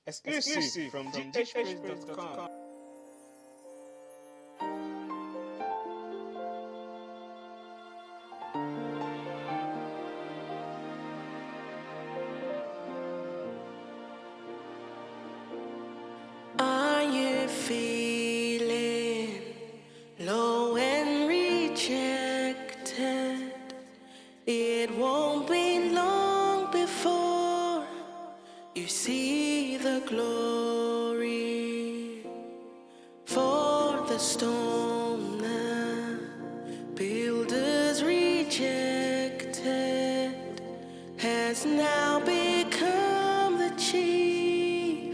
Exclusive from GHpraise.com. Are you feeling low and rejected? It won't be long before you see the glory. For the stone the builders rejected has now become the chief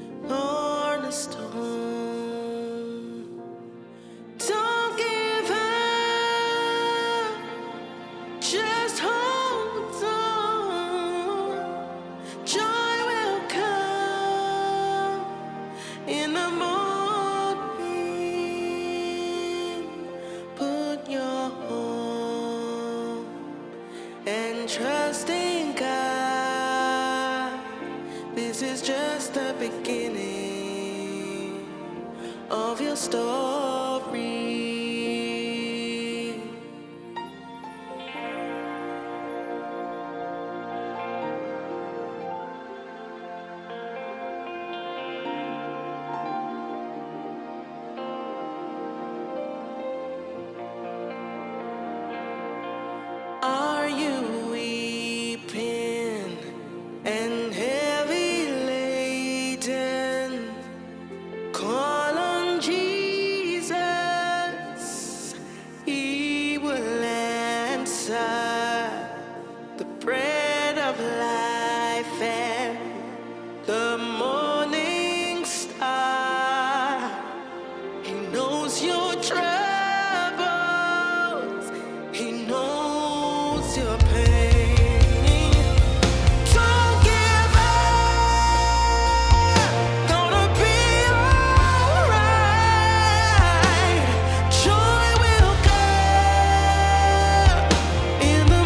cornerstone. Don't give up, just hold on. Joy will come in the morning. Put your hope and trust in God. This is just the beginning of your story. Are you weeping and heavy laden? Call on Jesus, He will answer. The bread of life and the morning star. He knows your troubles, He knows your pain. Don't give up, gonna be alright. Joy will come in the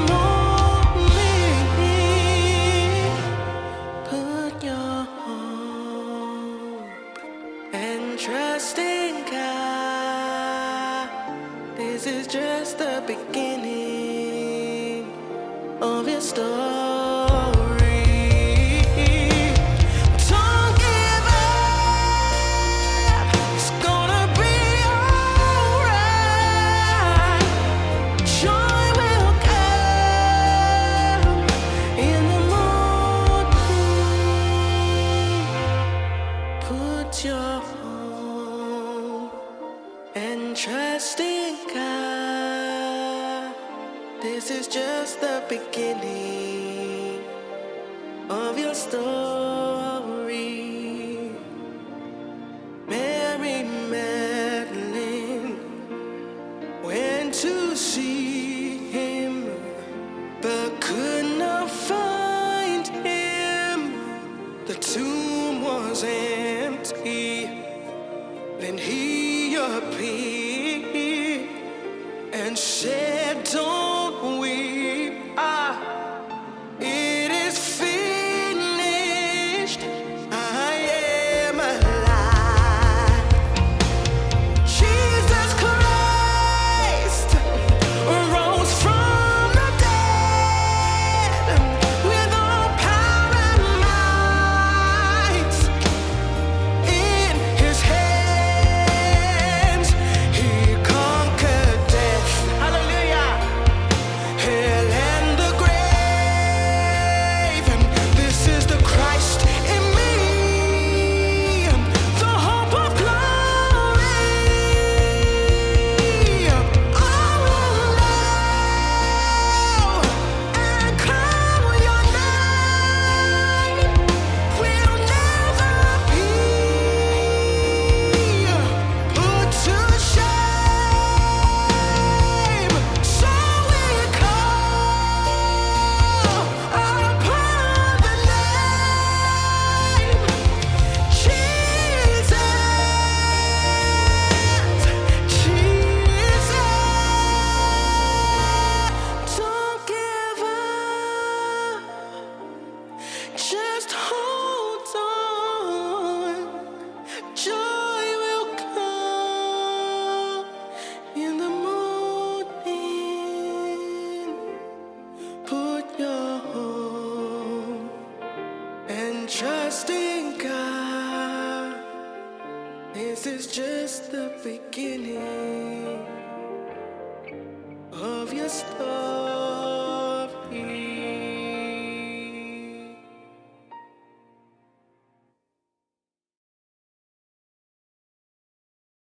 morning. Put your hope and trust in God. This is just the beginning of your story. Don't give up, it's gonna be alright. Joy will come in the morning. Put your hope and trust in God. This is just the beginning of your story. Mary Magdalene went to see him, but could not find him. The tomb was empty. Then he appeared and said, "Don't weep, it is finished. I am alive." Jesus Christ rose from the dead with all power and might in His hands. He conquered death. Hallelujah. This is just the beginning of your story.